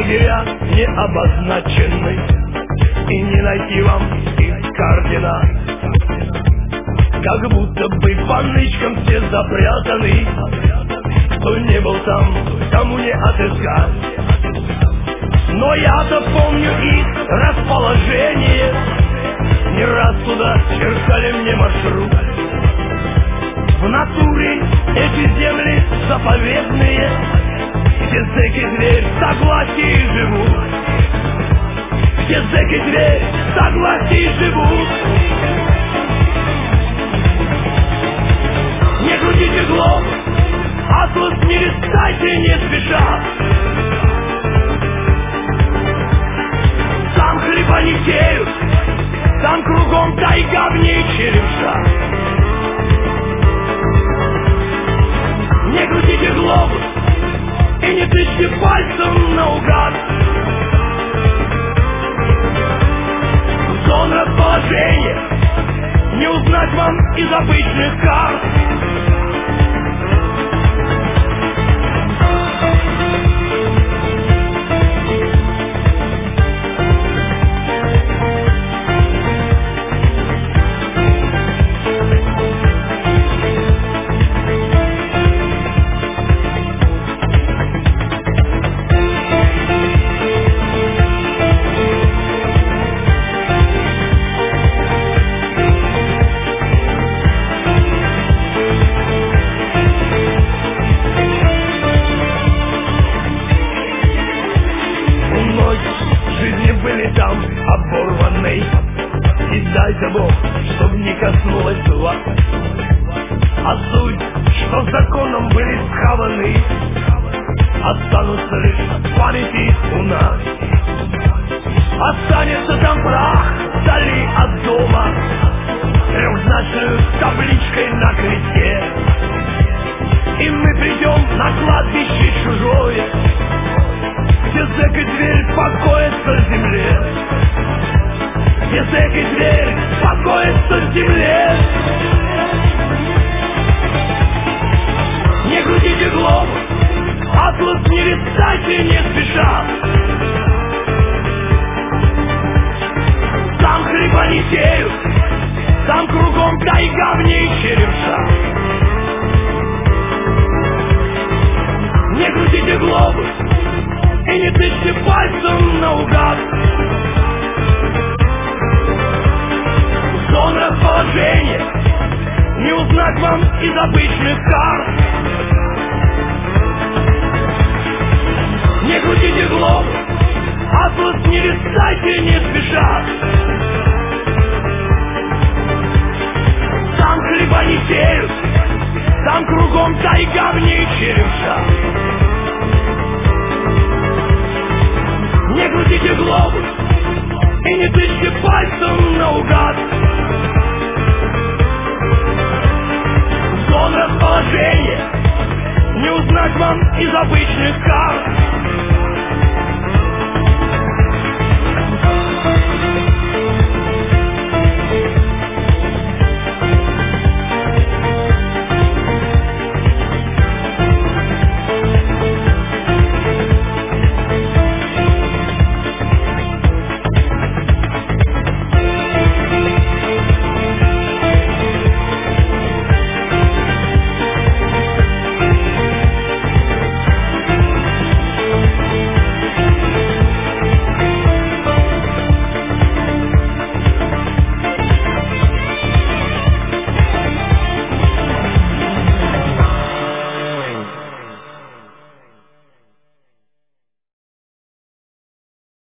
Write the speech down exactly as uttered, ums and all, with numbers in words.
лагеря не обозначены, и не найти вам их координат. Как будто бы по нычкам все запрятаны. Кто не был там, тому не отыскать. Но я-то помню их расположение. Не раз туда чертали мне маршрут. В натуре эти земли заповедные, где зэки зверь в согласии живут. Где зэки зверь в согласии живут. Не крутите глобус, атлас не листайте не спеша. Там хлеба не сеют, там кругом тайга в ней черемша. Не крутите глобус и не тычьте пальцем наугад. Зон расположения не узнать вам из обычных карт. Там оборванный, и дай-то Бог, чтоб не коснулась вас. А суть, что законом были схаваны, останутся лишь в памяти у нас. Останется там прах вдали от дома, трехзначную табличкой на кресте. И мы придем на кладбище чужое, где зэк и зверь покоятся в земле. Где зэк и зверь покоятся в земле. Не крутите глобус, атлас не листайте не спеша. Там хлеба не сеют, там кругом тайга в ней черемша. Не крутите глобус и не тычьте пальцем наугад. Зон расположения не узнать вам из обычных карт. Не крутите глобус, атлас не листайте не спеша. Там хлеба не сеют, там кругом тайга в ней черемша. Не крутите глобус и не тычьте пальцем наугад. Зон расположения не узнать вам из обычных карт.